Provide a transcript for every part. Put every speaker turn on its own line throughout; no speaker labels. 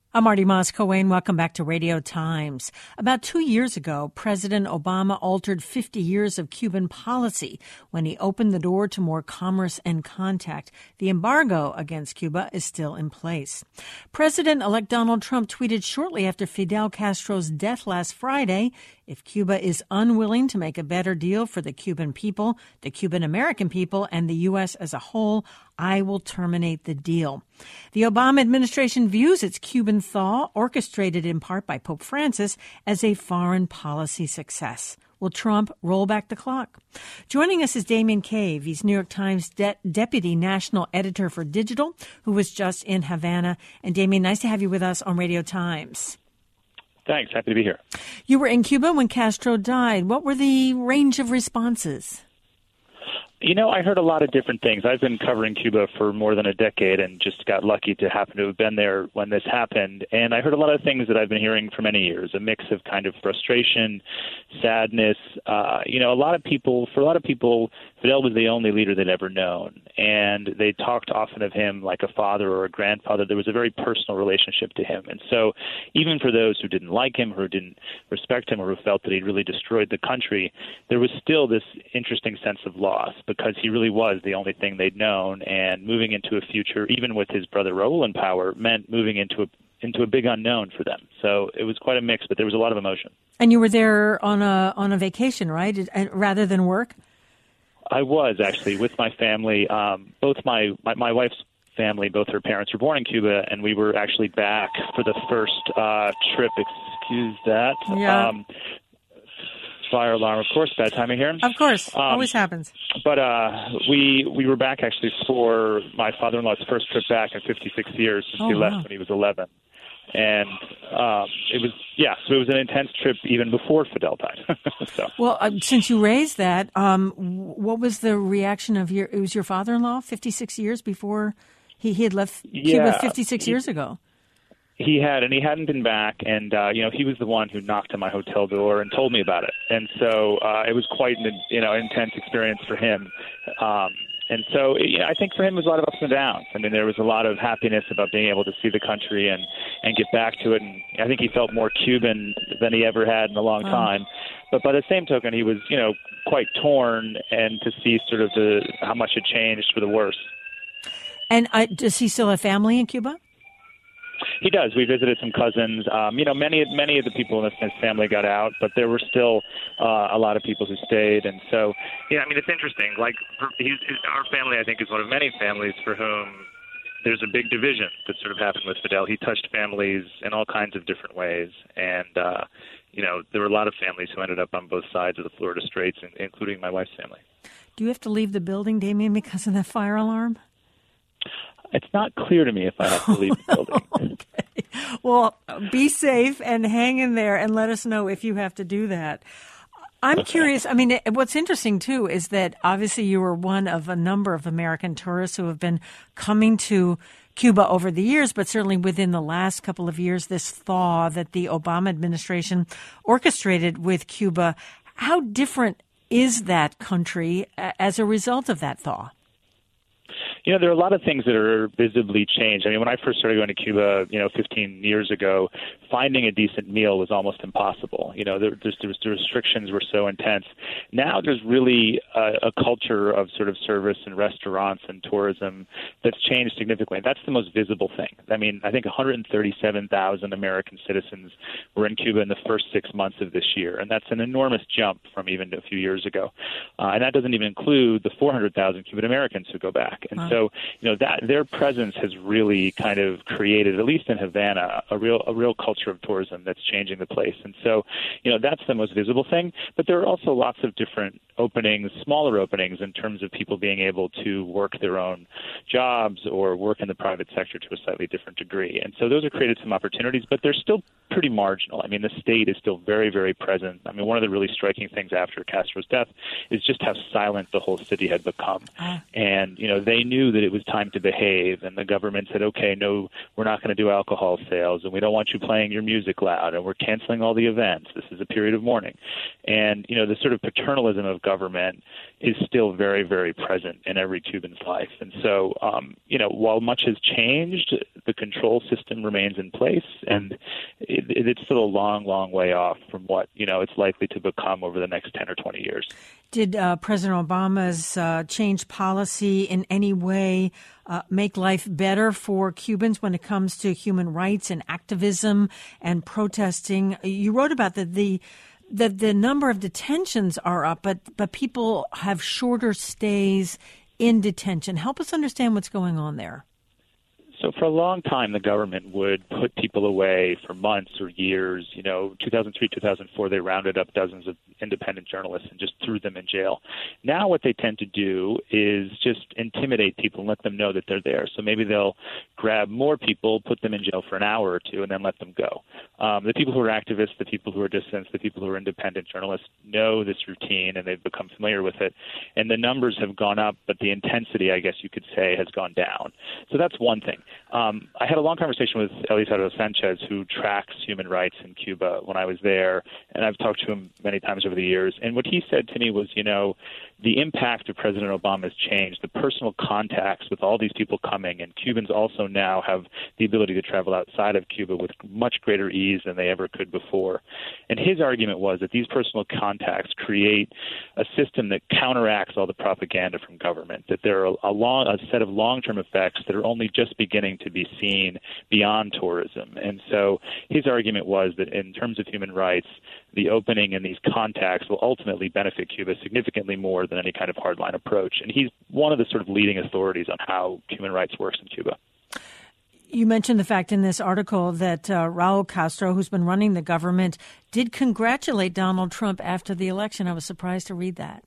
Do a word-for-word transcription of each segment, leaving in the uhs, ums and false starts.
I'm Marty Moss-Coane. Welcome back to Radio Times. About two years ago, President Obama altered fifty years of Cuban policy when he opened the door to more commerce and contact. The embargo against Cuba is still in place. President-elect Donald Trump tweeted shortly after Fidel Castro's death last Friday, "If Cuba is unwilling to make a better deal for the Cuban people, the Cuban American people, and the U S as a whole, I will terminate the deal." The Obama administration views its Cuban thaw, orchestrated in part by Pope Francis, as a foreign policy success. Will Trump roll back the clock? Joining us is Damien Cave. He's New York Times de- Deputy National Editor for Digital, who was just in Havana. And Damien, nice to have you with us on Radio Times.
Thanks. Happy to be here.
You were in Cuba when Castro died. What were the range of responses?
You know, I heard a lot of different things. I've been covering Cuba for more than a decade and just got lucky to happen to have been there when this happened. And I heard a lot of things that I've been hearing for many years, a mix of kind of frustration, sadness. Uh, you know, a lot of people, for a lot of people, Fidel was the only leader they'd ever known. And they talked often of him like a father or a grandfather. There was a very personal relationship to him. And so even for those who didn't like him, or who didn't respect him, or who felt that he'd really destroyed the country, there was still this interesting sense of loss, because he really was the only thing they'd known, and moving into a future, even with his brother Raul in power, meant moving into a into a big unknown for them. So it was quite a mix, but there was a lot of emotion.
And you were there on a on a vacation, right, rather than work?
I was, actually, with my family. Um, both my, my, my wife's family, both her parents were born in Cuba, and we were actually back for the first uh, trip. Excuse that.
Yeah.
Um, Fire alarm, of course, bad timing here.
Of course,
um,
always happens.
But uh, we we were back actually for my father-in-law's first trip back in fifty-six years since
oh,
he left
wow.
when he was eleven. And um, it was, yeah, so it was an intense trip even before Fidel died. so.
Well, uh, since you raised that, um, what was the reaction of your, it was your father-in-law, fifty-six years before he, he had left Cuba
yeah,
fifty-six
he,
years ago?
He had, and he hadn't been back, and, uh, you know, he was the one who knocked on my hotel door and told me about it. And so uh, it was quite an, you know, intense experience for him. Um, and so, you know, I think for him it was a lot of ups and downs. I mean, there was a lot of happiness about being able to see the country and, and get back to it. And I think he felt more Cuban than he ever had in a long time. Um, but by the same token, he was, you know, quite torn, and to see sort of the how much it changed for the worse.
And uh, does he still have family in Cuba?
He does. We visited some cousins. Um, you know, many many of the people in his family got out, but there were still uh, a lot of people who stayed. And so, yeah, I mean, it's interesting. Like, he's, our family, I think, is one of many families for whom there's a big division that sort of happened with Fidel. He touched families in all kinds of different ways. And, uh, you know, there were a lot of families who ended up on both sides of the Florida Straits, including my wife's family.
Do you have to leave the building, Damien, because of that fire alarm?
It's not clear to me if I have to leave the building.
Okay. Well, be safe and hang in there and let us know if you have to do that. I'm okay. curious. I mean, what's interesting, too, is that obviously you were one of a number of American tourists who have been coming to Cuba over the years, but certainly within the last couple of years, this thaw that the Obama administration orchestrated with Cuba. How different is that country as a result of that thaw?
You know, there are a lot of things that are visibly changed. I mean, when I first started going to Cuba, you know, fifteen years ago, finding a decent meal was almost impossible. You know, there, there, there was, the restrictions were so intense. Now there's really a, a culture of sort of service and restaurants and tourism that's changed significantly. That's the most visible thing. I mean, I think one hundred thirty-seven thousand American citizens were in Cuba in the first six months of this year, and that's an enormous jump from even a few years ago. Uh, and that doesn't even include the four hundred thousand Cuban Americans who go back. And wow. So, you know, that their presence has really kind of created, at least in Havana, a real a real culture of tourism that's changing the place. And so, you know, that's the most visible thing. But there are also lots of different openings, smaller openings, in terms of people being able to work their own jobs or work in the private sector to a slightly different degree. And so those have created some opportunities, but they're still pretty marginal. I mean, the state is still very, very present. I mean, one of the really striking things after Castro's death is just how silent the whole city had become. And, you know, they knew knew that it was time to behave, and the government said, okay, no, we're not going to do alcohol sales, and we don't want you playing your music loud, and we're canceling all the events. This is a period of mourning. And, you know, the sort of paternalism of government is still very, very present in every Cuban's life. And so, um, you know, while much has changed, the control system remains in place, and it, it's still a long, long way off from what, you know, it's likely to become over the next ten or twenty years.
Did uh, President Obama's uh, change policy in any way uh, make life better for Cubans when it comes to human rights and activism and protesting? You wrote about the the the, the number of detentions are up, but but people have shorter stays in detention. Help us understand what's going on there.
So for a long time, the government would put people away for months or years. You know, two thousand three, two thousand four, they rounded up dozens of independent journalists and just threw them in jail. Now what they tend to do is just intimidate people and let them know that they're there. So maybe they'll grab more people, put them in jail for an hour or two, and then let them go. Um, the people who are activists, the people who are dissidents, the people who are independent journalists know this routine, and they've become familiar with it. And the numbers have gone up, but the intensity, I guess you could say, has gone down. So that's one thing. Um, I had a long conversation with Elisardo Sanchez, who tracks human rights in Cuba, when I was there, and I've talked to him many times over the years. And what he said to me was, you know, the impact of President Obama's change, the personal contacts with all these people coming, and Cubans also now have the ability to travel outside of Cuba with much greater ease than they ever could before. And his argument was that these personal contacts create a system that counteracts all the propaganda from government, that there are a, long, a set of long-term effects that are only just beginning to be seen beyond tourism. And so his argument was that in terms of human rights, the opening in these contacts will ultimately benefit Cuba significantly more than any kind of hardline approach. And he's one of the sort of leading authorities on how human rights works in Cuba.
You mentioned the fact in this article that uh, Raul Castro, who's been running the government, did congratulate Donald Trump after the election. I was surprised to read that.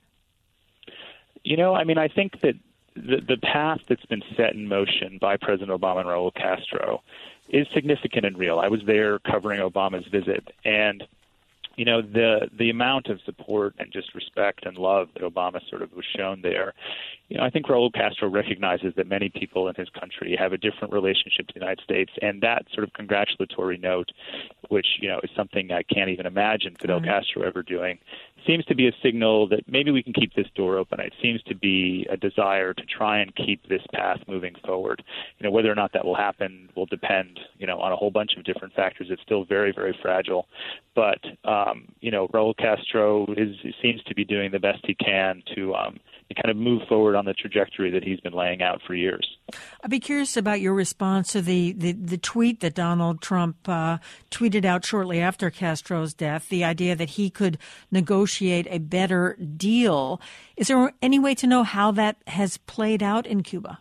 You know, I mean, I think that the, the path that's been set in motion by President Obama and Raul Castro is significant and real. I was there covering Obama's visit, and you know, the the amount of support and just respect and love that Obama sort of was shown there, you know, I think Raul Castro recognizes that many people in his country have a different relationship to the United States, and that sort of congratulatory note, which, you know, is something I can't even imagine Fidel mm-hmm. Castro ever doing, seems to be a signal that maybe we can keep this door open. It seems to be a desire to try and keep this path moving forward. You know, whether or not that will happen will depend, you know, on a whole bunch of different factors. It's still very, very fragile. But, um, you know, Raul Castro is seems to be doing the best he can to um, to kind of move forward on the trajectory that he's been laying out for years.
I'd be curious about your response to the, the, the tweet that Donald Trump uh, tweeted out shortly after Castro's death, the idea that he could negotiate a better deal. Is there any way to know how that has played out in Cuba?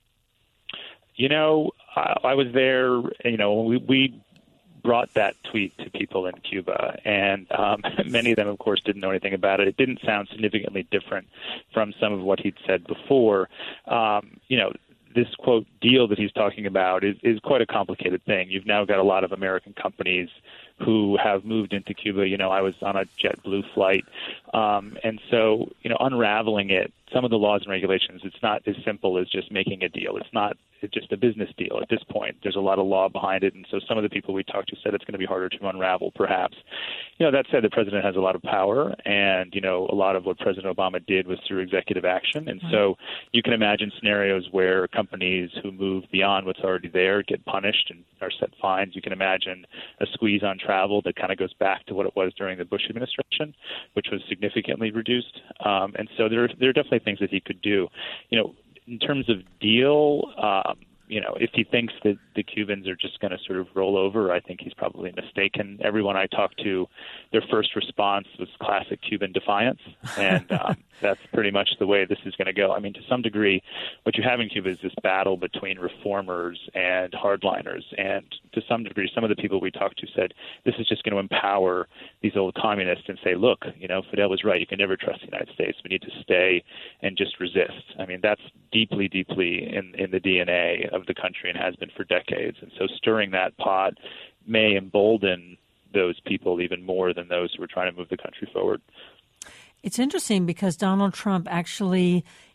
You know, I, I was there, you know, we, we brought that tweet to people in Cuba, and um, many of them, of course, didn't know anything about it. It didn't sound significantly different from some of what he'd said before. Um, you know, this, quote, deal that he's talking about is, is quite a complicated thing. You've now got a lot of American companies who have moved into Cuba. You know, I was on a JetBlue flight. Um, and so, you know, unraveling it, some of the laws and regulations, it's not as simple as just making a deal. It's not it's just a business deal at this point. There's a lot of law behind it. And so some of the people we talked to said it's going to be harder to unravel, perhaps. You know, that said, the president has a lot of power. And, you know, a lot of what President Obama did was through executive action. And so you can imagine scenarios where companies who move beyond what's already there get punished and are set fines. You can imagine a squeeze on travel that kind of goes back to what it was during the Bush administration, which was significantly reduced. Um, and so there, there are definitely things that he could do. You know, in terms of deal, um, you know, if he thinks that the Cubans are just going to sort of roll over, I think he's probably mistaken. Everyone I talked to, their first response was classic Cuban defiance, and um, that's pretty much the way this is going to go. I mean, to some degree, what you have in Cuba is this battle between reformers and hardliners, and to some degree, some of the people we talked to said this is just going to empower these old communists and say, look, you know, Fidel was right. You can never trust the United States. We need to stay and just resist. I mean, that's deeply, deeply in, in the D N A of the country and has been for decades. And so stirring that pot may embolden those people even more than those who are trying to move the country forward.
It's interesting because Donald Trump actually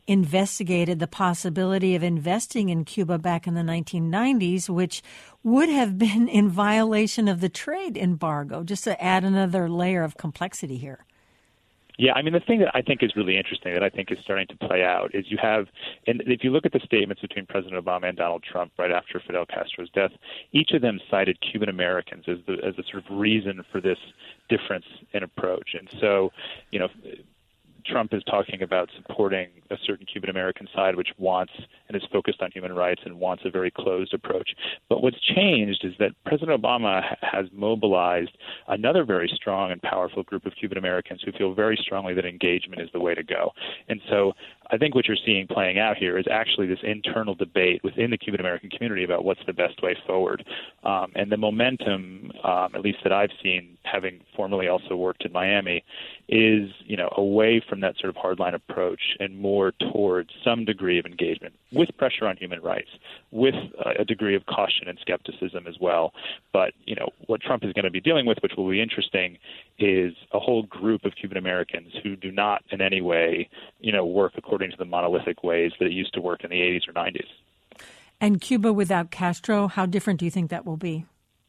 investigated the possibility of investing in Cuba back in the nineteen nineties, which would have been in violation of the trade embargo, just to add another layer of complexity here.
Yeah, I mean, the thing that I think is really interesting that I think is starting to play out is you have, and if you look at the statements between President Obama and Donald Trump right after Fidel Castro's death, each of them cited Cuban Americans as the as the sort of reason for this difference in approach. And so, you know, Trump is talking about supporting a certain Cuban American side which wants and is focused on human rights and wants a very closed approach. But what's changed is that President Obama ha- has mobilized another very strong and powerful group of Cuban Americans who feel very strongly that engagement is the way to go. And so I think what you're seeing playing out here is actually this internal debate within the Cuban American community about what's the best way forward. Um, and the momentum, um, at least that I've seen, having formerly also worked in Miami, is, you know, away from that sort of hardline approach and more towards some degree of engagement with pressure on human rights, with a degree of caution and skepticism as well. But, you know, what Trump is going to be dealing with, which will be interesting, is a whole group of Cuban Americans who do not in any way, you know, work according to the monolithic ways that it used to work in the eighties or nineties. And
Cuba without Castro, how different do you think that will be?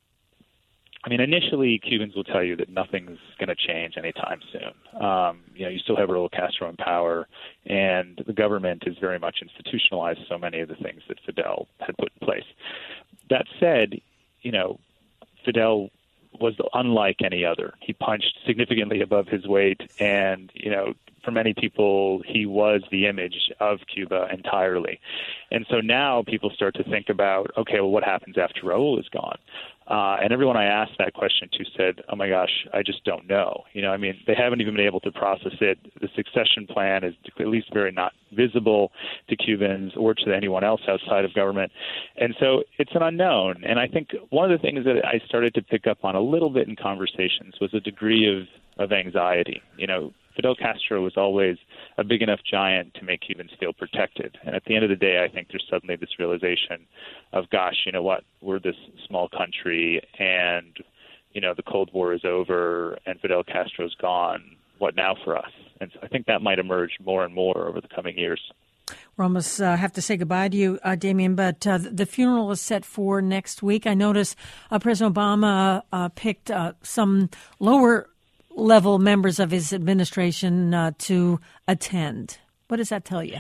I mean, initially, Cubans will tell you that nothing's going to change anytime soon. Um, you know, you still have Raul Castro in power, and the government is very much institutionalized so many of the things that Fidel had put in place. That said, you know, Fidel was unlike any other. He punched significantly above his weight, and, you know, for many people, he was the image of Cuba entirely. And so now people start to think about, okay, well, what happens after Raul is gone? Uh, and everyone I asked that question to said, oh, my gosh, I just don't know. You know, I mean, they haven't even been able to process it. The succession plan is at least very not visible to Cubans or to anyone else outside of government. And so it's an unknown. And I think one of the things that I started to pick up on a little bit in conversations was a degree of, of anxiety. You know, Fidel Castro was always a big enough giant to make Cubans feel protected. And at the end of the day, I think there's suddenly this realization of, gosh, you know what, we're this small country and, you know, the Cold War is over and Fidel Castro's gone. What now for us? And so I think that might emerge more and more over the coming years.
We almost uh, have to say goodbye to you, uh, Damien, but uh, the funeral is set for next week. I noticed uh, President Obama uh, picked uh, some lower level members of his administration uh, to attend. What does that tell you?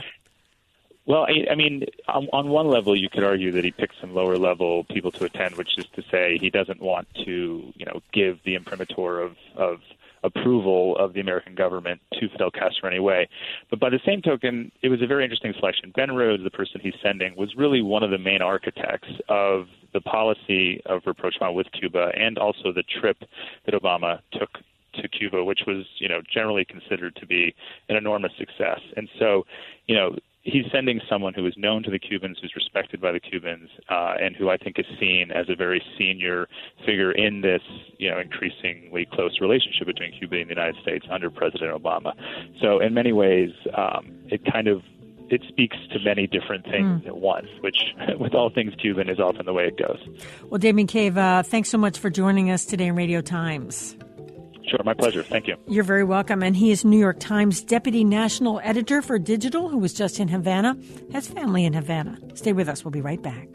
Well, I, I mean, on, on one level, you could argue that he picked some lower level people to attend, which is to say he doesn't want to, you know, give the imprimatur of, of approval of the American government to Fidel Castro anyway. But by the same token, it was a very interesting selection. Ben Rhodes, the person he's sending, was really one of the main architects of the policy of rapprochement with Cuba and also the trip that Obama took to Cuba, which was, you know, generally considered to be an enormous success. And so, you know, he's sending someone who is known to the Cubans, who's respected by the Cubans, uh, and who I think is seen as a very senior figure in this, you know, increasingly close relationship between Cuba and the United States under President Obama. So in many ways, um, it kind of it speaks to many different things mm. at once, which with all things Cuban is often the way it goes.
Well, Damien Cave, uh, thanks so much for joining us today in Radio Times.
Sure, my pleasure. Thank you.
You're very welcome. And he is New York Times Deputy National Editor for Digital, who was just in Havana, has family in Havana. Stay with us. We'll be right back.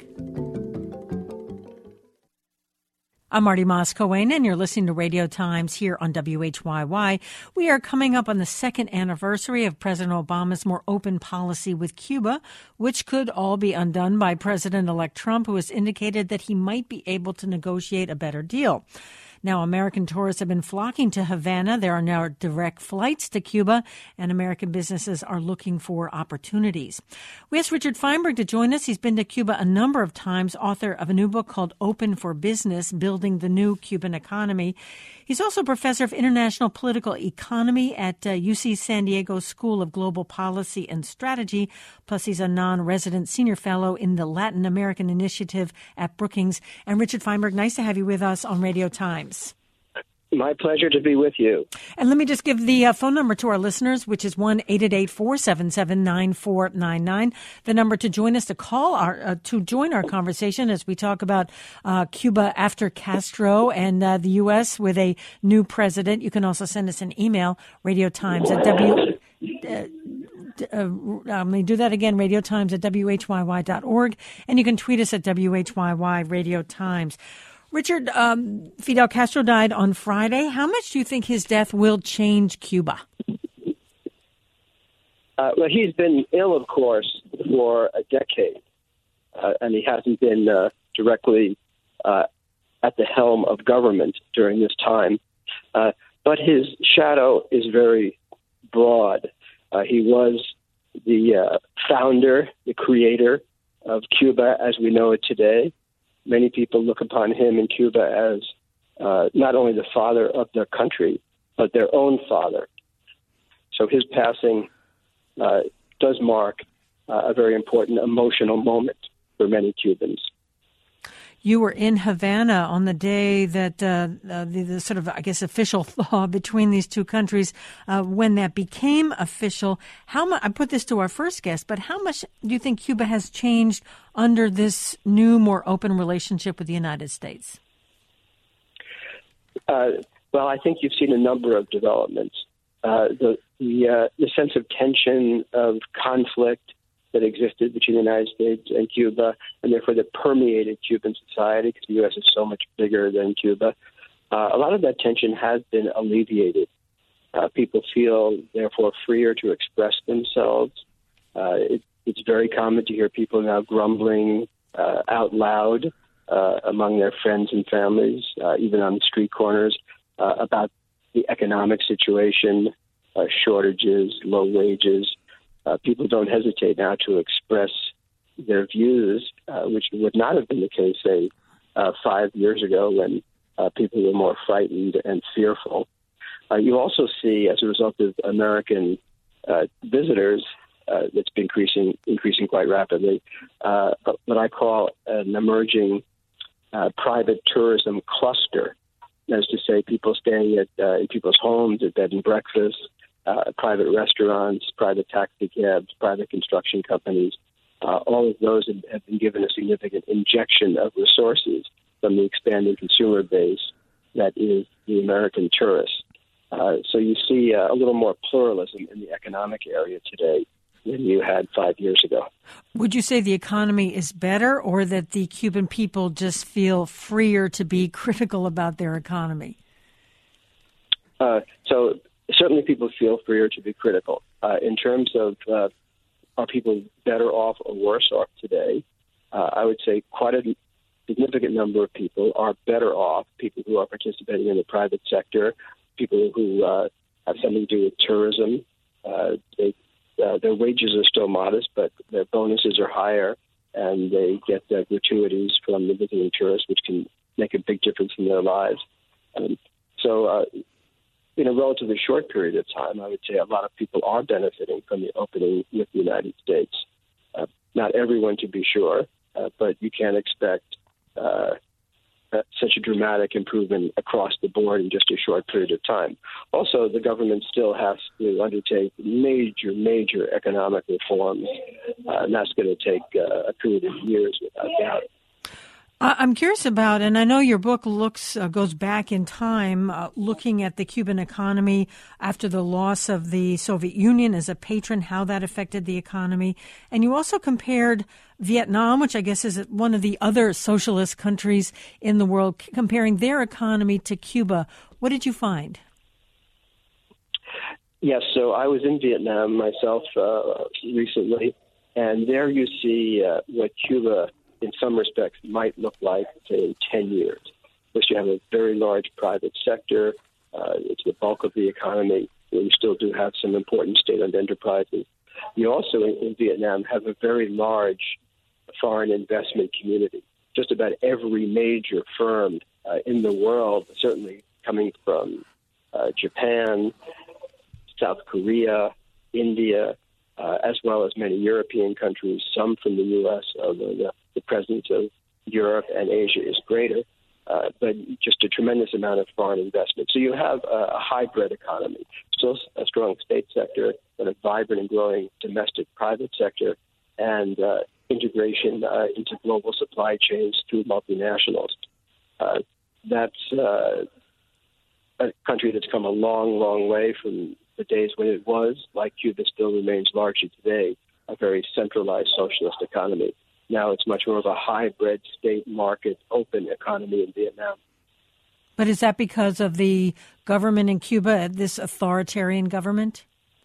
I'm Marty Moss-Cohen, and you're listening to Radio Times here on W H Y Y. We are coming up on the second anniversary of President Obama's more open policy with Cuba, which could all be undone by President-elect Trump, who has indicated that he might be able to negotiate a better deal. Now, American tourists have been flocking to Havana. There are now direct flights to Cuba, and American businesses are looking for opportunities. We asked Richard Feinberg to join us. He's been to Cuba a number of times, author of a new book called Open for Business, Building the New Cuban Economy. He's also professor of international political economy at uh, U C San Diego School of Global Policy and Strategy. Plus, he's a non-resident senior fellow in the Latin American Initiative at Brookings. And Richard Feinberg, nice to have you with us on Radio Times.
My pleasure to be with you.
And let me just give the uh, phone number to our listeners, which is one eight eight eight, four seven seven, nine four nine nine. The number to join us, to call our, uh, to join our conversation as we talk about uh, Cuba after Castro and uh, the U S with a new president. You can also send us an email, Radio Times at W. Uh, uh, let me do that again, Radio Times at W H Y Y dot org, and you can tweet us at W H Y Y Radio Times. Richard, um, Fidel Castro died on Friday. How much do you think his death will change Cuba?
Uh, well, he's been ill, of course, for a decade, uh, and he hasn't been uh, directly uh, at the helm of government during this time. Uh, but his shadow is very broad. Uh, he was the uh, founder, the creator of Cuba as we know it today. Many people look upon him in Cuba as uh, not only the father of their country, but their own father. So his passing uh, does mark uh, a very important emotional moment for many Cubans.
You were in Havana on the day that uh, uh, the, the sort of, I guess, official thaw between these two countries, uh, when that became official. How much? I put this to our first guest, but how much do you think Cuba has changed under this new, more open relationship with the United States?
Uh, well, I think you've seen a number of developments. Uh, the the, uh, the sense of tension, of conflict that existed between the United States and Cuba, and therefore that permeated Cuban society, because the U S is so much bigger than Cuba. Uh, a lot of that tension has been alleviated. Uh, people feel, therefore, freer to express themselves. Uh, it, it's very common to hear people now grumbling uh, out loud uh, among their friends and families, uh, even on the street corners, uh, about the economic situation, uh, shortages, low wages. Uh, people don't hesitate now to express their views, uh, which would not have been the case, say, uh, five years ago when uh, people were more frightened and fearful. Uh, you also see, as a result of American uh, visitors, uh, that's been increasing, increasing quite rapidly, uh, what I call an emerging uh, private tourism cluster. That is to say, people staying at uh, in people's homes, at bed and breakfast, Uh, private restaurants, private taxi cabs, private construction companies. Uh, all of those have, have been given a significant injection of resources from the expanding consumer base that is the American tourist. Uh, so you see uh, a little more pluralism in the economic area today than you had five years ago.
Would you say the economy is better, or that the Cuban people just feel freer to be critical about their economy?
Uh, so Certainly people feel freer to be critical. Uh, in terms of uh, are people better off or worse off today, uh, I would say quite a significant number of people are better off, people who are participating in the private sector, people who uh, have something to do with tourism. Uh, they, uh, their wages are still modest, but their bonuses are higher, and they get uh, gratuities from the visiting tourists, which can make a big difference in their lives. Um, so uh, in a relatively short period of time, I would say a lot of people are benefiting from the opening with the United States. Uh, not everyone, to be sure, uh, but you can't expect uh, uh, such a dramatic improvement across the board in just a short period of time. Also, the government still has to undertake major, major economic reforms, uh, and that's going to take uh, a period of years without doubt.
I'm curious about, and I know your book looks uh, goes back in time, uh, looking at the Cuban economy after the loss of the Soviet Union as a patron, how that affected the economy. And you also compared Vietnam, which I guess is one of the other socialist countries in the world, comparing their economy to Cuba. What did you find?
Yes, so I was in Vietnam myself uh, recently, and there you see uh, what Cuba in some respects might look like, say, in ten years. First, you have a very large private sector. Uh, it's the bulk of the economy. You still do have some important state-owned enterprises. You also, in, in Vietnam, have a very large foreign investment community. Just about every major firm uh, in the world, certainly coming from uh, Japan, South Korea, India, uh, as well as many European countries, some from the U S, although the The presence of Europe and Asia is greater, uh, but just a tremendous amount of foreign investment. So you have a, a hybrid economy, still a strong state sector, but a vibrant and growing domestic private sector, and uh, integration uh, into global supply chains through multinationals. Uh, that's uh, a country that's come a long, long way from the days when it was, like Cuba still remains largely today, a very centralized socialist economy. Now it's much more of a hybrid state market open economy in Vietnam.
But is that because of the government in Cuba, this authoritarian government?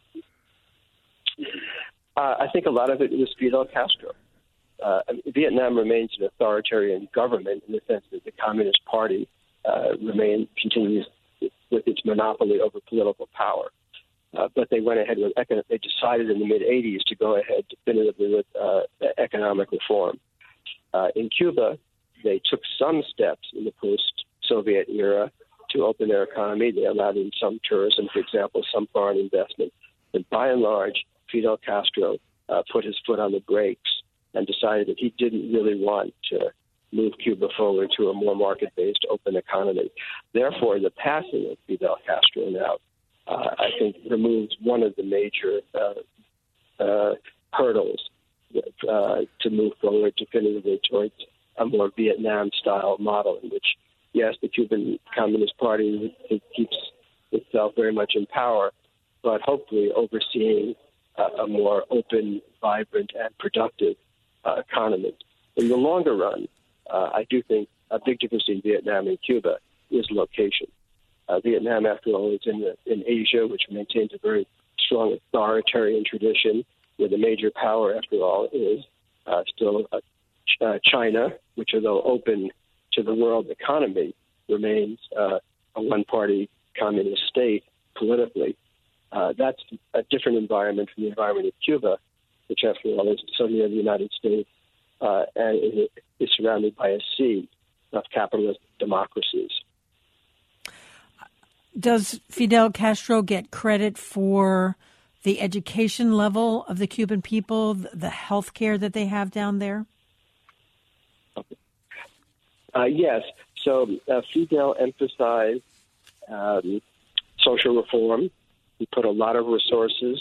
Uh, I think a lot of it was Fidel Castro. Uh, Vietnam remains an authoritarian government in the sense that the Communist Party uh, remains continues with its monopoly over political power. Uh, but they went ahead with econ- they decided in the mid eighties to go ahead definitively with uh, economic reform. Uh, in Cuba, they took some steps in the post-Soviet era to open their economy. They allowed in some tourism, for example, some foreign investment. But by and large, Fidel Castro uh, put his foot on the brakes and decided that he didn't really want to move Cuba forward to a more market-based open economy. Therefore, the passing of Fidel Castro now, uh, I think, removes one of the major uh, uh, hurdles uh, to move forward definitively towards a more Vietnam-style model in which, yes, the Cuban Communist Party keeps itself very much in power, but hopefully overseeing uh, a more open, vibrant, and productive uh, economy. In the longer run, uh, I do think a big difference in Vietnam and Cuba is location. Uh, Vietnam, after all, is in, the, in Asia, which maintains a very strong authoritarian tradition, where the major power, after all, is uh, still uh, uh, China, which, although open to the world economy, remains uh, a one-party communist state politically. Uh, that's a different environment from the environment of Cuba, which, after all, is suddenly of the United States, uh, and it is surrounded by a sea of capitalist democracies.
Does Fidel Castro get credit for the education level of the Cuban people, the health care that they have down there?
Uh, yes. So uh, Fidel emphasized um, social reform. He put a lot of resources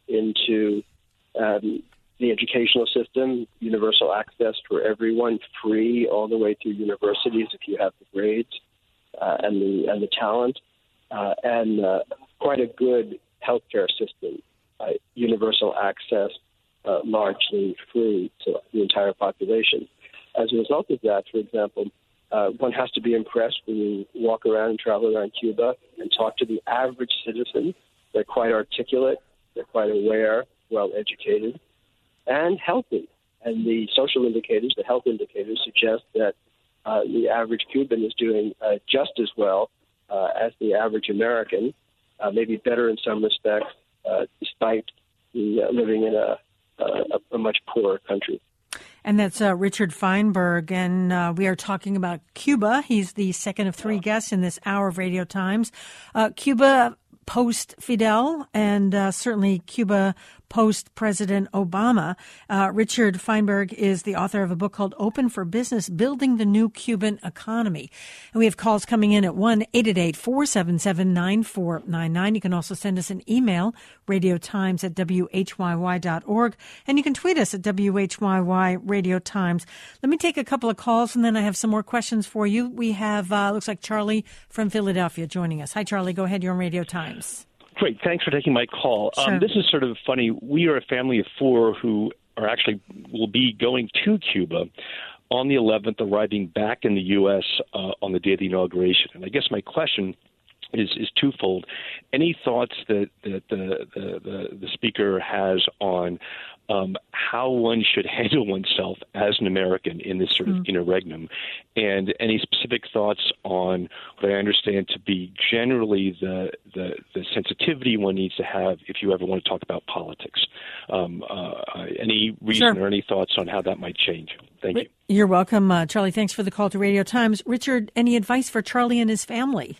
into um, the educational system, universal access for everyone, free all the way through universities if you have the grades uh, and the and the talent, uh, and uh, quite a good healthcare system, uh, universal access, uh, largely free to the entire population. As a result of that, for example, uh, one has to be impressed when you walk around and travel around Cuba and talk to the average citizen. They're quite articulate, they're quite aware, well-educated, and healthy. And the social indicators, the health indicators, suggest that uh, the average Cuban is doing uh, just as well uh, as the average American, uh, maybe better in some respects, uh, despite the, uh, living in a, a, a much poorer country.
And that's uh, Richard Feinberg, and uh, we are talking about Cuba. He's the second of three guests in this hour of Radio Times. Uh, Cuba post-Fidel, and uh, certainly Cuba post-President Obama. Uh, Richard Feinberg is the author of a book called Open for Business, Building the New Cuban Economy. And we have calls coming in at one eight eight eight, four seven seven, nine four nine nine. You can also send us an email, radiotimes at W H Y Y dot org. And you can tweet us at W H Y Y Radio Times. Let me take a couple of calls, and then I have some more questions for you. We have, uh, looks like Charlie from Philadelphia joining us. Hi, Charlie. Go ahead. You're on Radio Times.
Great. Thanks for taking my call.
Sure.
Um, this is sort of funny. We are a family of four who are actually will be going to Cuba on the eleventh, arriving back in the U S uh, on the day of the inauguration. And I guess my question is is twofold. Any thoughts that, that the, the, the, the speaker has on um, how one should handle oneself as an American in this sort of mm. interregnum, and any specific thoughts on what I understand to be generally the, the, the sensitivity one needs to have if you ever want to talk about politics. Um, uh, any reason
sure.
or any thoughts on how that might change? Thank you.
You're welcome, uh, Charlie. Thanks for the call to Radio Times. Richard, any advice for Charlie and his family?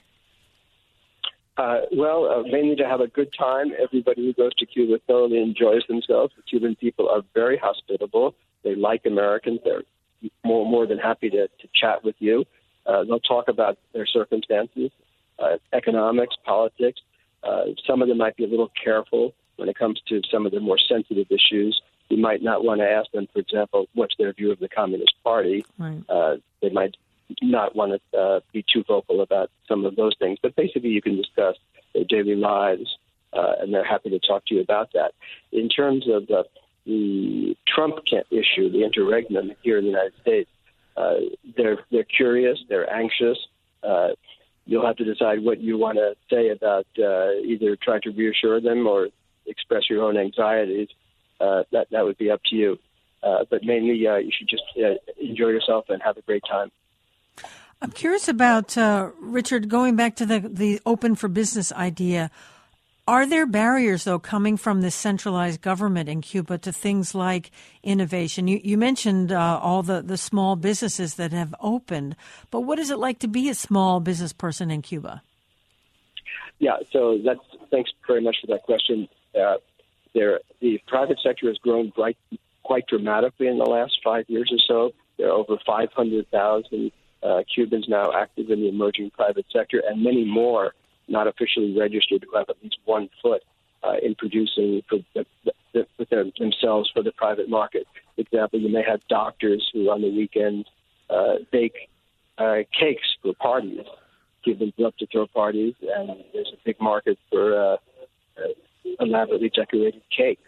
Uh, well, uh, they need to have a good time. Everybody who goes to Cuba thoroughly enjoys themselves. The Cuban people are very hospitable. They like Americans. They're more more than happy to, to chat with you. Uh, they'll talk about their circumstances, uh, economics, politics. Uh, some of them might be a little careful when it comes to some of the more sensitive issues. You might not want to ask them, for example, what's their view of the Communist Party.
Right.
Uh, they might not want to uh, be too vocal about some of those things. But basically, you can discuss their daily lives, uh, and they're happy to talk to you about that. In terms of the, the Trump issue, the interregnum here in the United States, uh, they're they're curious, they're anxious. Uh, you'll have to decide what you want to say about uh, either trying to reassure them or express your own anxieties. Uh, that that would be up to you. Uh, but mainly, uh, you should just uh, enjoy yourself and have a great time.
I'm curious about, uh, Richard, going back to the, the open for business idea. Are there barriers, though, coming from this centralized government in Cuba to things like innovation? You, you mentioned uh, all the, the small businesses that have opened, but what is it like to be a small business person in Cuba?
Yeah, so that's, thanks very much for that question. Uh, there, the private sector has grown quite, quite dramatically in the last five years or so. There are over five hundred thousand uh, Cubans now active in the emerging private sector, and many more not officially registered who have at least one foot uh, in producing for the, the, the, them, themselves for the private market. For example, you may have doctors who on the weekends uh, bake uh, cakes for parties. Cubans love to throw parties, and there's a big market for uh, uh, elaborately decorated cakes.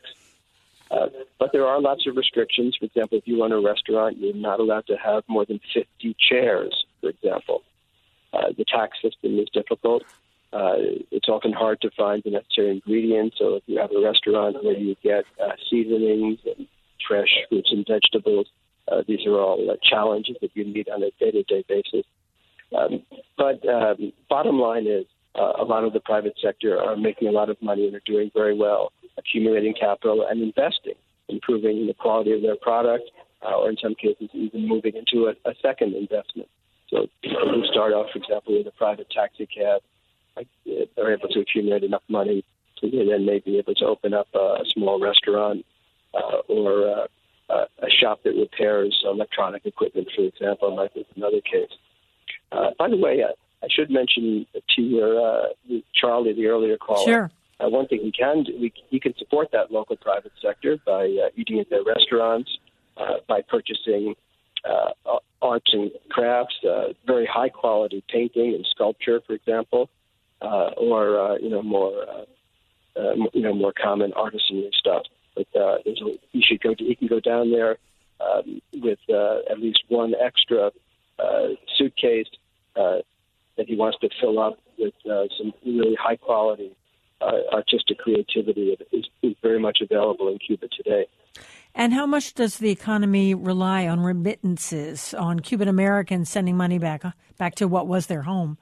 Uh, but there are lots of restrictions. For example, if you run a restaurant, you're not allowed to have more than fifty chairs, for example. Uh, the tax system is difficult. Uh, it's often hard to find the necessary ingredients. So if you have a restaurant where you get uh, seasonings and fresh fruits and vegetables, uh, these are all uh, challenges that you meet on a day-to-day basis. Um, but um, bottom line is uh, a lot of the private sector are making a lot of money and are doing very well, accumulating capital and investing, improving the quality of their product, uh, or in some cases even moving into a, a second investment. So people who start off, for example, with a private taxi cab, they're able to accumulate enough money to then may be able to open up a small restaurant uh, or uh, uh, a shop that repairs electronic equipment, for example, like with another case. Uh, by the way, uh, I should mention to your uh, Charlie, the earlier caller,
sure.
uh, one thing we can do, we, we can support that local private sector by uh, eating at their restaurants, uh, by purchasing uh, arts and crafts, uh, very high quality painting and sculpture, for example. Uh, or uh, you know more uh, uh, you know more common artisanry stuff. But uh, there's a, you should go. To, you can go down there um, with uh, at least one extra uh, suitcase uh, that he wants to fill up with uh, some really high quality uh, artistic creativity that is, is very much available in Cuba today.
And how much does the economy rely on remittances, on Cuban Americans sending money back back to what was their home?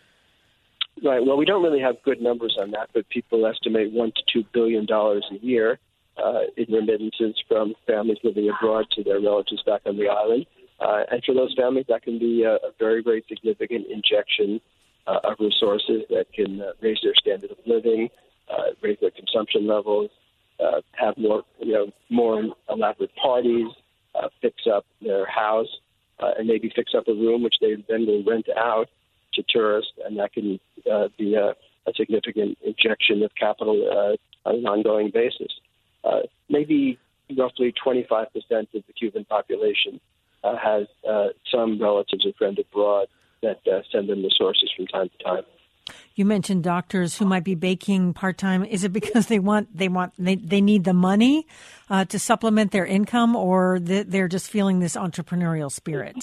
Right. Well, we don't really have good numbers on that, but people estimate one to two billion dollars a year uh, in remittances from families living abroad to their relatives back on the island. Uh, and for those families, that can be a, a very, very significant injection uh, of resources that can uh, raise their standard of living, uh, raise their consumption levels, uh, have more, you know, more elaborate parties, uh, fix up their house, uh, and maybe fix up a room which they then will rent out to tourists, and that can uh, be a, a significant injection of capital uh, on an ongoing basis. Uh, maybe roughly twenty-five percent of the Cuban population uh, has uh, some relatives or friends abroad that uh, send them resources from time to time.
You mentioned doctors who might be baking part-time. Is it because they want they want they, they need the money uh, to supplement their income, or they're just feeling this entrepreneurial spirit?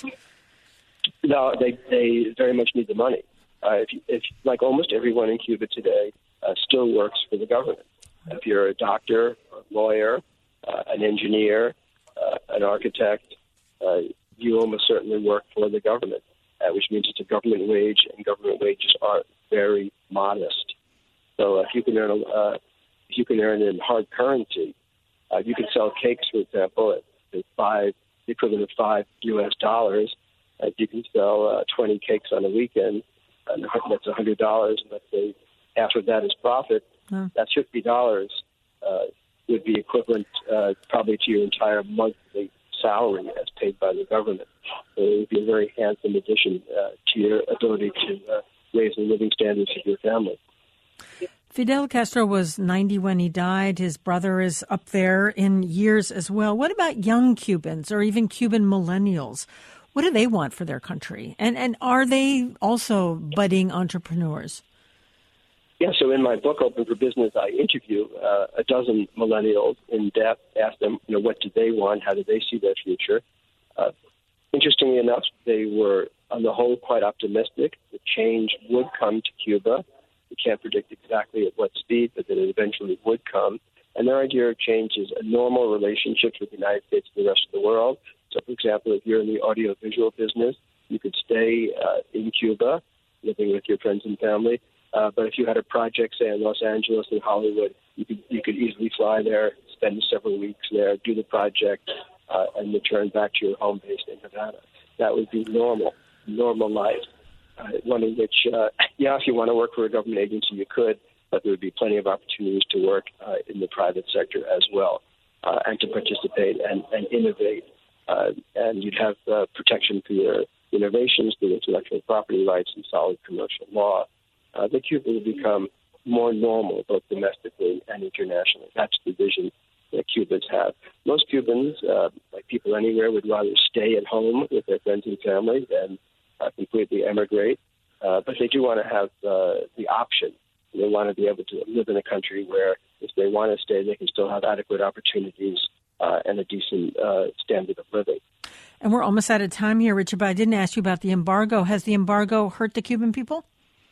No, they they very much need the money. Uh, if, if like almost everyone in Cuba today uh, still works for the government. If you're a doctor, a lawyer, uh, an engineer, uh, an architect, uh, you almost certainly work for the government, uh, which means it's a government wage, and government wages are very modest. So uh, if you can earn a, uh, if you can earn in hard currency, uh, you can sell cakes, for example, at five the equivalent of five U S dollars. Uh, you can sell uh, twenty cakes on a weekend, and that's one hundred dollars, and let's say half of that is profit. Mm. That's fifty dollars uh, would be equivalent uh, probably to your entire monthly salary as paid by the government. So it would be a very handsome addition uh, to your ability to uh, raise the living standards of your family.
Fidel Castro was ninety when he died. His brother is up there in years as well. What about young Cubans or even Cuban millennials? What do they want for their country? And and are they also budding entrepreneurs?
Yeah, so in my book, Open for Business, I interview uh, a dozen millennials in depth, ask them, you know, what do they want, how do they see their future. Uh, interestingly enough, they were, on the whole, quite optimistic that change would come to Cuba. We can't predict exactly at what speed, but that it eventually would come. And their idea of change is a normal relationship with the United States and the rest of the world. So, for example, if you're in the audiovisual business, you could stay uh, in Cuba, living with your friends and family. Uh, but if you had a project, say, in Los Angeles and Hollywood, you could you could easily fly there, spend several weeks there, do the project, uh, and return back to your home base in Havana. That would be normal, normal life, uh, one in which, uh, yeah, if you want to work for a government agency, you could, but there would be plenty of opportunities to work uh, in the private sector as well, uh, and to participate and, and innovate. Uh, and you'd have uh, protection for your innovations through intellectual property rights and solid commercial law. Uh, that Cuba will become more normal, both domestically and internationally. That's the vision that Cubans have. Most Cubans, uh, like people anywhere, would rather stay at home with their friends and family than uh, completely emigrate. Uh, but they do want to have uh, the option. They want to be able to live in a country where, if they want to stay, they can still have adequate opportunities uh, and a decent uh, standard of living.
And we're almost out of time here, Richard, but I didn't ask you about the embargo. Has the embargo hurt the Cuban people?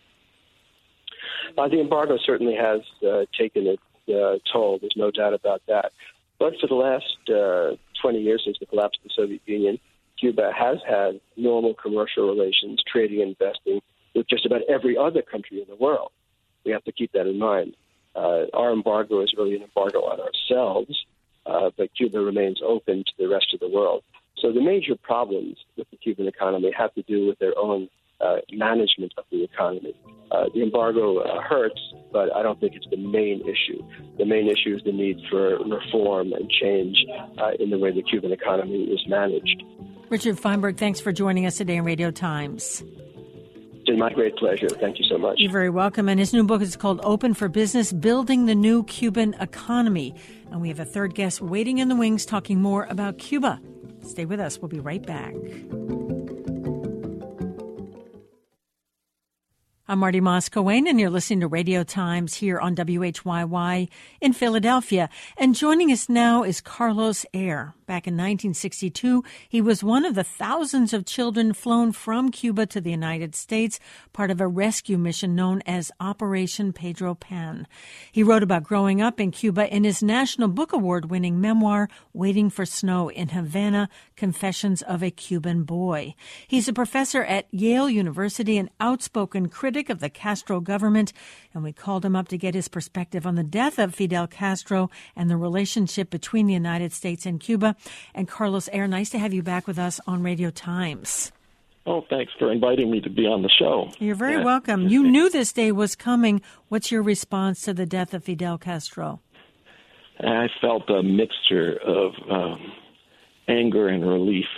Uh, the embargo certainly has uh, taken its uh, toll. There's no doubt about that. But for the last uh, twenty years, since the collapse of the Soviet Union, Cuba has had normal commercial relations, trading and investing with just about every other country in the world. We have to keep that in mind. Uh, our embargo is really an embargo on ourselves, uh, but Cuba remains open to the rest of the world. So the major problems with the Cuban economy have to do with their own uh, management of the economy. Uh, the embargo uh, hurts, but I don't think it's the main issue. The main issue is the need for reform and change uh, in the way the Cuban economy is managed.
Richard Feinberg, thanks for joining us today on Radio Times.
It's been my great pleasure. Thank you so much.
You're very welcome. And his new book is called Open for Business, Building the New Cuban Economy. And we have a third guest waiting in the wings talking more about Cuba. Stay with us. We'll be right back. I'm Marty Moss-Coane, and you're listening to Radio Times here on W H Y Y in Philadelphia. And joining us now is Carlos Eire. Back in nineteen sixty-two, he was one of the thousands of children flown from Cuba to the United States, part of a rescue mission known as Operation Pedro Pan. He wrote about growing up in Cuba in his National Book Award-winning memoir, Waiting for Snow in Havana, Confessions of a Cuban Boy. He's a professor at Yale University, an outspoken critic of the Castro government, and we called him up to get his perspective on the death of Fidel Castro and the relationship between the United States and Cuba. And Carlos Eire, nice to have you back with us on Radio Times.
Oh, thanks for inviting me to be on the show.
You're very
yeah.
welcome. You knew this day was coming. What's your response to the death of Fidel Castro?
I felt a mixture of um, anger and relief.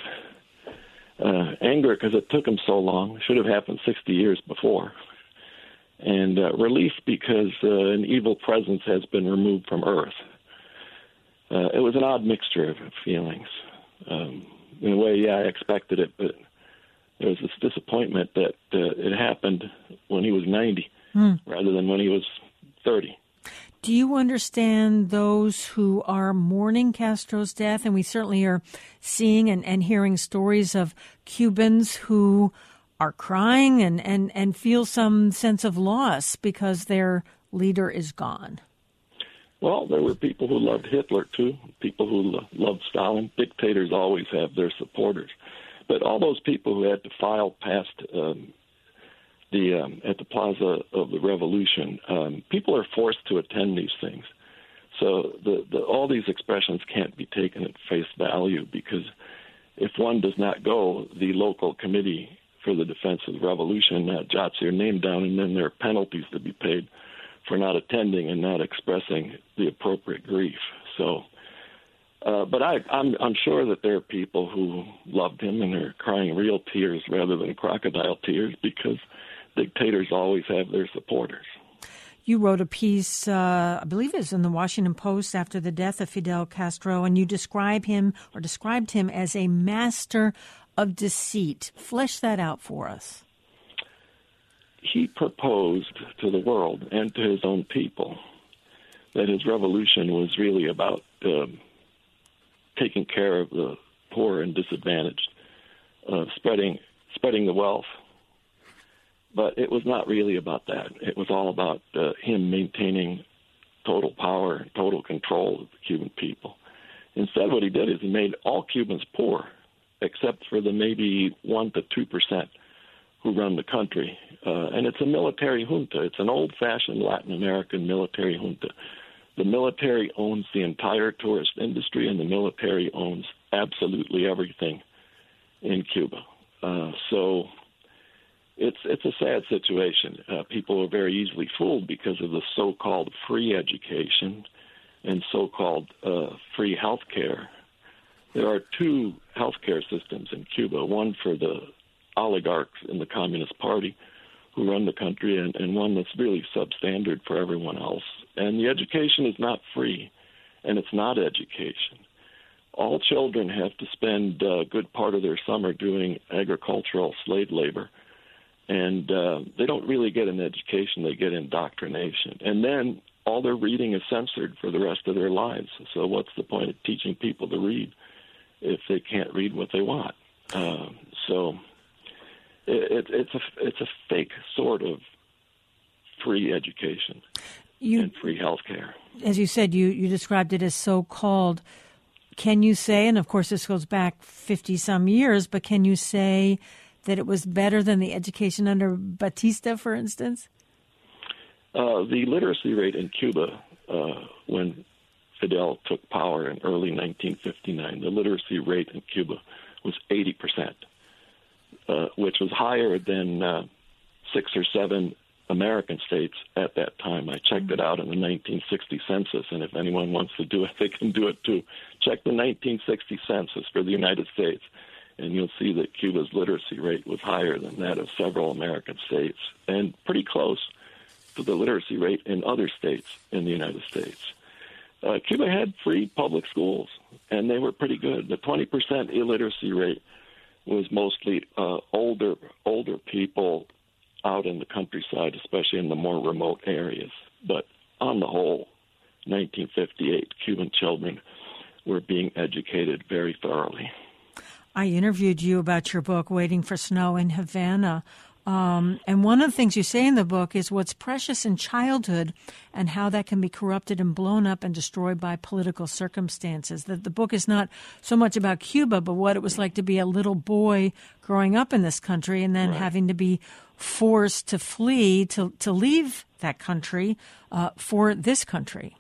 Uh, anger because it took him so long. It should have happened sixty years before. And uh, relief because uh, an evil presence has been removed from Earth. Uh, it was an odd mixture of feelings. Um, in a way, yeah, I expected it, but there was this disappointment that uh, it happened when he was ninety hmm. rather than when he was thirty.
Do you understand those who are mourning Castro's death? And we certainly are seeing and, and hearing stories of Cubans who are crying and, and, and feel some sense of loss because their leader is gone.
Well, there were people who loved Hitler, too, people who lo- loved Stalin. Dictators always have their supporters. But all those people who had to file past um, the um, at the Plaza of the Revolution, um, people are forced to attend these things. So the, the, all these expressions can't be taken at face value because if one does not go, the local committee for the defense of the revolution uh, jots your name down, and then there are penalties to be paid for not attending and not expressing the appropriate grief. So, uh, but I, I'm, I'm sure that there are people who loved him and are crying real tears rather than crocodile tears because dictators always have their supporters.
You wrote a piece, uh, I believe it was in the Washington Post after the death of Fidel Castro, and you describe him or described him as a master of deceit. Flesh that out for us.
he proposed to the world and to his own people that his revolution was really about um, taking care of the poor and disadvantaged, uh, spreading spreading the wealth. But it was not really about that. It was all about uh, him maintaining total power and total control of the Cuban people. Instead, what he did is he made all Cubans poor, except for the maybe one to two percent who run the country. Uh, and it's a military junta. It's an old-fashioned Latin American military junta. The military owns the entire tourist industry, and the military owns absolutely everything in Cuba. Uh, so it's it's a sad situation. Uh, people are very easily fooled because of the so-called free education and so-called uh, free health care. There are two healthcare systems in Cuba, one for the oligarchs in the Communist Party who run the country, and, and one that's really substandard for everyone else. And the education is not free, and it's not education. All children have to spend a good part of their summer doing agricultural slave labor, and uh, they don't really get an education, they get indoctrination. And then all their reading is censored for the rest of their lives. So what's the point of teaching people to read if they can't read what they want? Uh, so it, it, it's a it's a fake sort of free education you, and free health care.
As you said, you, you described it as so-called. Can you say, and of course this goes back fifty-some years, but can you say that it was better than the education under Batista, for instance?
Uh, the literacy rate in Cuba, uh, when Fidel took power in early nineteen fifty-nine, the literacy rate in Cuba was eighty percent, uh, which was higher than uh, six or seven American states at that time. I checked mm-hmm. it out in the nineteen sixty census, and if anyone wants to do it, they can do it too. Check the nineteen sixty census for the United States, and you'll see that Cuba's literacy rate was higher than that of several American states, and pretty close to the literacy rate in other states in the United States. Uh, Cuba had free public schools, and they were pretty good. The twenty percent illiteracy rate was mostly uh, older older people out in the countryside, especially in the more remote areas. But on the whole, nineteen fifty-eight, Cuban children were being educated very thoroughly.
I interviewed you about your book, Waiting for Snow in Havana. Um, and one of the things you say in the book is what's precious in childhood and how that can be corrupted and blown up and destroyed by political circumstances. That the book is not so much about Cuba, but what it was like to be a little boy growing up in this country and then right. having to be forced to flee, to, to leave that country uh, for this country.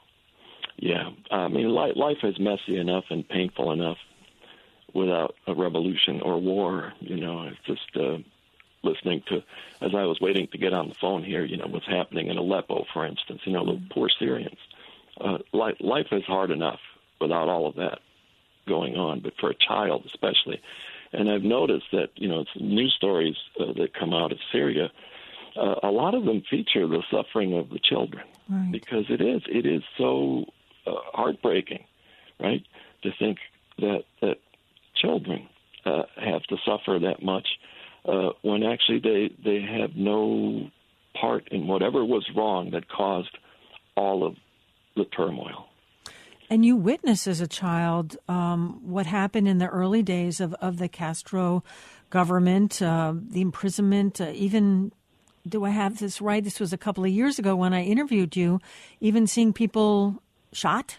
Yeah, I mean, life, life is messy enough and painful enough without a revolution or war. You know, it's just... Uh, listening to, as I was waiting to get on the phone here, you know, what's happening in Aleppo, for instance, you know, the poor Syrians. Uh, life, life is hard enough without all of that going on, but for a child especially. And I've noticed that, you know, it's news stories uh, that come out of Syria, uh, a lot of them feature the suffering of the children right. because it is, it is so uh, heartbreaking, right, to think that, that children uh, have to suffer that much Uh, when actually they, they have no part in whatever was wrong that caused all of the turmoil.
And you witnessed as a child um, what happened in the early days of, of the Castro government, uh, the imprisonment, uh, even, do I have this right? This was a couple of years ago when I interviewed you, even seeing people shot?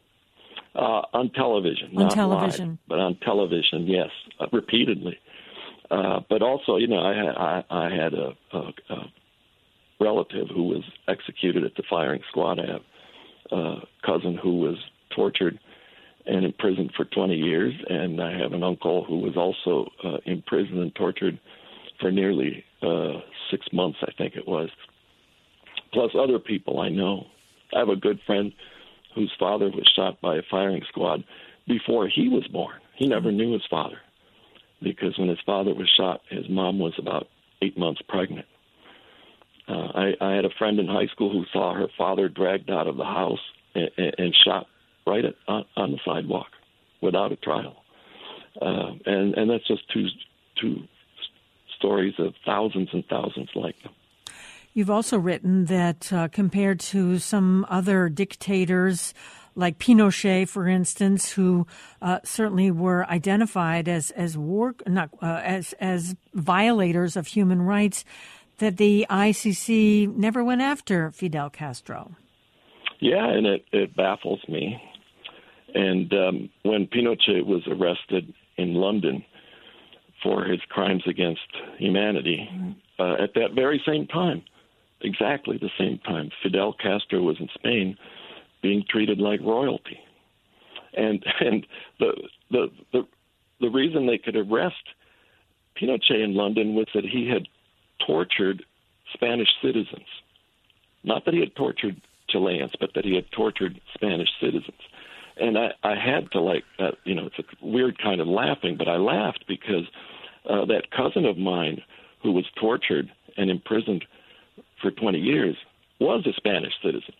Uh, on television.
On
not
television.
Live, but on television, yes, uh, repeatedly. Uh, but also, you know, I had, I, I had a, a, a relative who was executed at the firing squad. I have a cousin who was tortured and imprisoned for twenty years, and I have an uncle who was also uh, imprisoned and tortured for nearly uh, six months, I think it was, plus other people I know. I have a good friend whose father was shot by a firing squad before he was born. He never knew his father, because when his father was shot, his mom was about eight months pregnant. Uh, I, I had a friend in high school who saw her father dragged out of the house and, and shot right at, on, on the sidewalk without a trial. Uh, and, and that's just two, two stories of thousands and thousands like them.
You've also written that uh, compared to some other dictators, like Pinochet, for instance, who uh, certainly were identified as as war not uh, as as violators of human rights, that the I C C never went after Fidel Castro.
Yeah, and it, it baffles me. And um, when Pinochet was arrested in London for his crimes against humanity, mm. uh, at that very same time, exactly the same time, Fidel Castro was in Spain being treated like royalty. And and the the the, the reason they could arrest Pinochet in London was that he had tortured Spanish citizens. Not that he had tortured Chileans, but that he had tortured Spanish citizens. And I, I had to, like, uh, you know, it's a weird kind of laughing, but I laughed because uh, that cousin of mine who was tortured and imprisoned for twenty years was a Spanish citizen.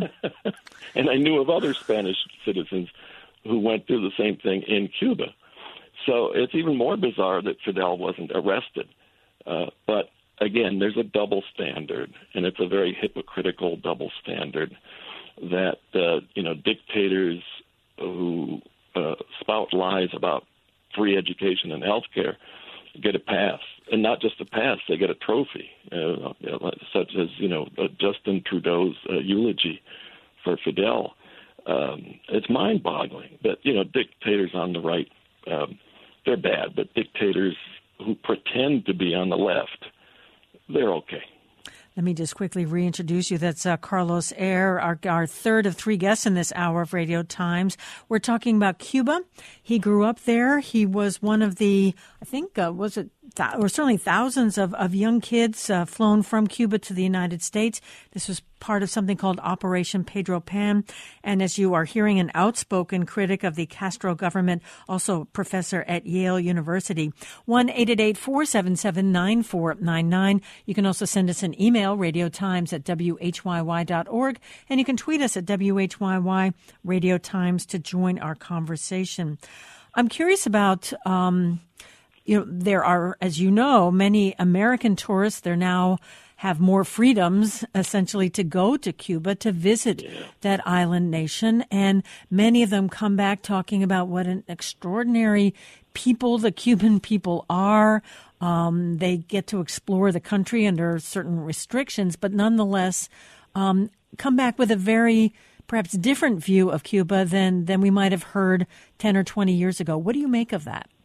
And I knew of other Spanish citizens who went through the same thing in Cuba. So it's even more bizarre that Fidel wasn't arrested. Uh, but again, there's a double standard, and it's a very hypocritical double standard that, uh, you know, dictators who uh, spout lies about free education and health care get a pass. And not just a pass, they get a trophy, uh, you know, such as, you know, uh, Justin Trudeau's uh, eulogy for Fidel. Um, it's mind-boggling. But, you know, dictators on the right, um, they're bad. But dictators who pretend to be on the left, they're okay.
Let me just quickly reintroduce you. That's uh, Carlos Eire, our, our third of three guests in this hour of Radio Times. We're talking about Cuba. He grew up there. He was one of the, I think, uh, was it, th- or certainly thousands of, of young kids uh, flown from Cuba to the United States. This was part of something called Operation Pedro Pan. And as you are hearing, an outspoken critic of the Castro government, also professor at Yale University. one eight eight eight, four seven seven, nine four nine nine. You can also send us an email, radiotimes at w h y y dot org. And you can tweet us at W H Y Y Radio Times to join our conversation. I'm curious about, um, you know, there are, as you know, many American tourists. They're now have more freedoms, essentially, to go to Cuba, to visit yeah. that island nation. And many of them come back talking about what an extraordinary people the Cuban people are. Um, they get to explore the country under certain restrictions, but nonetheless um, come back with a very perhaps different view of Cuba than, than we might have heard ten or twenty years ago. What do you make of that?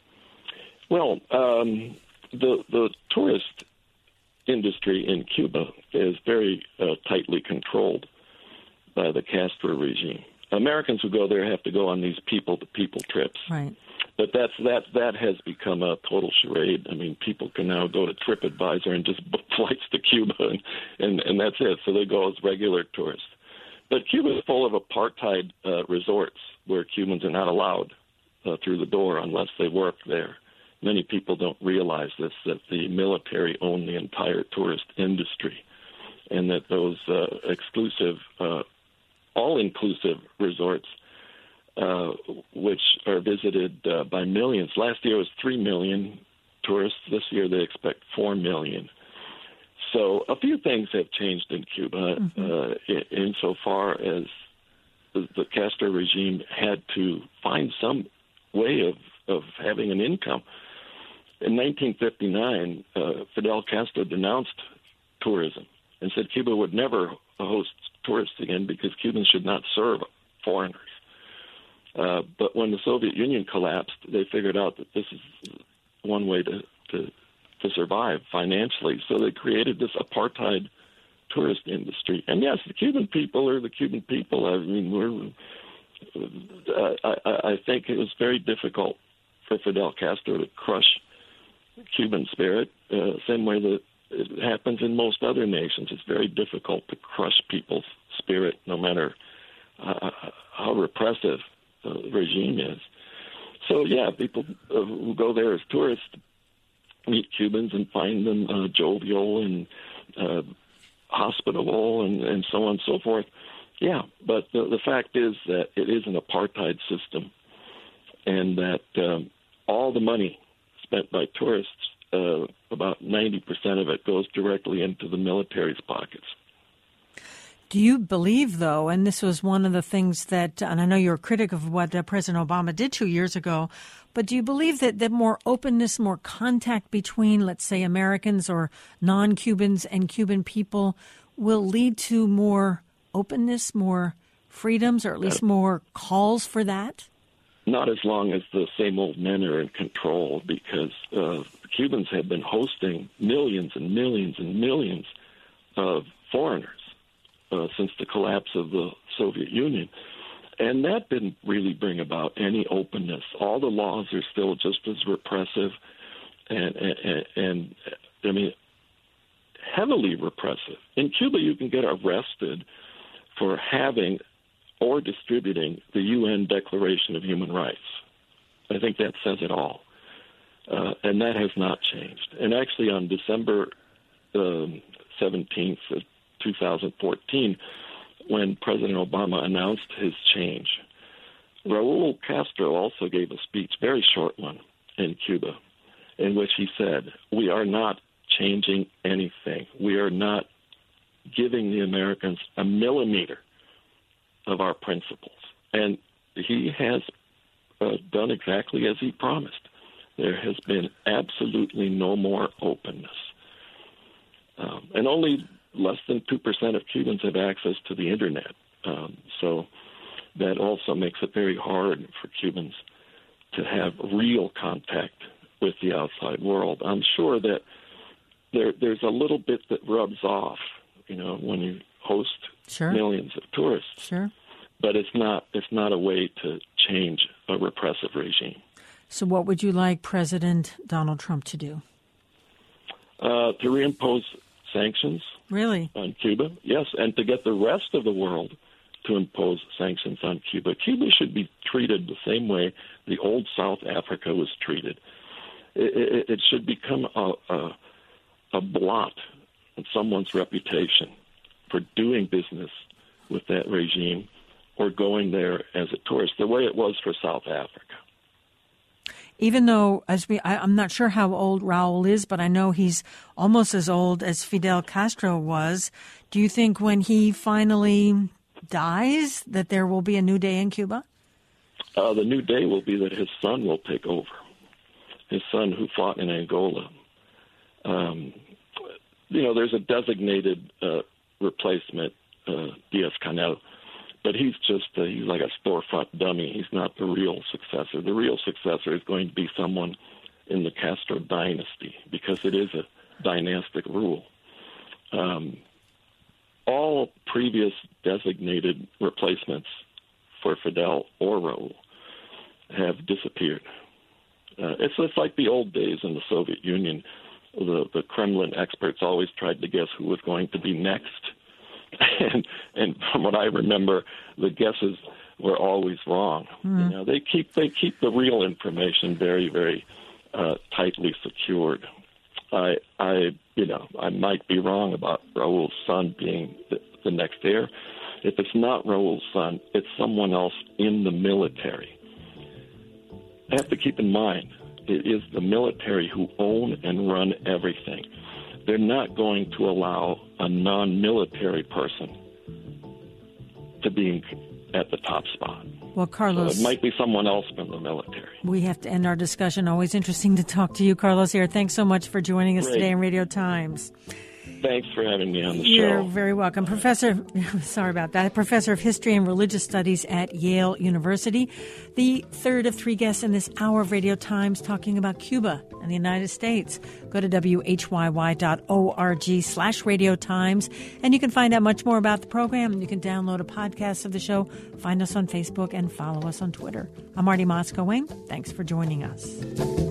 Well, um, the the tourist industry in Cuba is very uh, tightly controlled by the Castro regime. Americans who go there have to go on these people-to-people trips.
Right.
But that's that that has become a total charade. I mean, people can now go to TripAdvisor and just book flights to Cuba, and, and, and that's it. So they go as regular tourists. But Cuba is full of apartheid uh, resorts where Cubans are not allowed uh, through the door unless they work there. Many people don't realize this, that the military own the entire tourist industry, and that those uh, exclusive, uh, all-inclusive resorts, uh, which are visited uh, by millions. Last year it was three million tourists. This year they expect four million. So a few things have changed in Cuba, mm-hmm. uh, in, insofar as the Castro regime had to find some way of, of having an income. In nineteen fifty-nine, uh, Fidel Castro denounced tourism and said Cuba would never host tourists again because Cubans should not serve foreigners. Uh, but when the Soviet Union collapsed, they figured out that this is one way to, to, to survive financially. So they created this apartheid tourist industry. And yes, the Cuban people are the Cuban people. I mean, we're, uh, I, I think it was very difficult for Fidel Castro to crush Cuban spirit, uh, same way that it happens in most other nations. It's very difficult to crush people's spirit, no matter uh, how repressive the regime is. So, yeah, people uh, who go there as tourists meet Cubans and find them uh, jovial and uh, hospitable and, and so on and so forth. Yeah, but the, the fact is that it is an apartheid system, and that um, all the money spent by tourists uh, about ninety percent of it goes directly into the military's pockets.
Do you believe, though, and this was one of the things that, and I know you're a critic of what uh, President Obama did two years ago, but do you believe that, that more openness, more contact between, let's say, Americans or non-Cubans and Cuban people will lead to more openness, more freedoms, or at least more calls for that?
Not as long as the same old men are in control, because uh, Cubans have been hosting millions and millions and millions of foreigners uh, since the collapse of the Soviet Union. And that didn't really bring about any openness. All the laws are still just as repressive and, and, and I mean, heavily repressive. In Cuba, you can get arrested for having or distributing the U N Declaration of Human Rights. I think that says it all. Uh, and that has not changed. And actually on December um, seventeenth of two thousand fourteen, when President Obama announced his change, Raul Castro also gave a speech, very short one, in Cuba, in which he said, "We are not changing anything. We are not giving the Americans a millimeter of our principles." And he has uh, done exactly as he promised. There has been absolutely no more openness. Um, and only less than two percent of Cubans have access to the Internet. Um, so that also makes it very hard for Cubans to have real contact with the outside world. I'm sure that there, there's a little bit that rubs off, you know, when you host
sure.
millions of tourists.
Sure.
But it's not it's not a way to change a repressive regime.
So what would you like President Donald Trump to do?
Uh, to reimpose sanctions.
Really?
On Cuba, yes, and to get the rest of the world to impose sanctions on Cuba. Cuba should be treated the same way the old South Africa was treated. It, it, it should become a, a, a blot on someone's reputation for doing business with that regime or going there as a tourist, the way it was for South Africa.
Even though, as we, I, I'm not sure how old Raul is, but I know he's almost as old as Fidel Castro was. Do you think when he finally dies that there will be a new day in Cuba?
Uh, the new day will be that his son will take over. His son, who fought in Angola. Um, you know, there's a designated uh, replacement, uh, Diaz-Canel, but he's just uh, he's like a storefront dummy. He's not the real successor. The real successor is going to be someone in the Castro dynasty, because it is a dynastic rule. Um, all previous designated replacements for Fidel or Raul have disappeared. Uh, it's, it's like the old days in the Soviet Union. The, the Kremlin experts always tried to guess who was going to be next. And, and from what I remember, the guesses were always wrong. Mm. You know, they keep they keep the real information very, very uh, tightly secured. I, I, you know, I might be wrong about Raul's son being the, the next heir. If it's not Raul's son, it's someone else in the military. I have to keep in mind, it is the military who own and run everything. They're not going to allow a non-military person to be at the top spot.
Well, Carlos,
so it might be someone else from the military.
We have to end our discussion. Always interesting to talk to you, Carlos, here. Thanks so much for joining us
Great.
today on Radio Times.
Thanks for having me on the
You're
show.
You're very welcome. Professor, sorry about that, Professor of History and Religious Studies at Yale University. The third of three guests in this hour of Radio Times talking about Cuba and the United States. Go to W H Y Y dot org slash Radio Times, and you can find out much more about the program. You can download a podcast of the show, find us on Facebook, and follow us on Twitter. I'm Marty Moscow-Wayne. Thanks for joining us.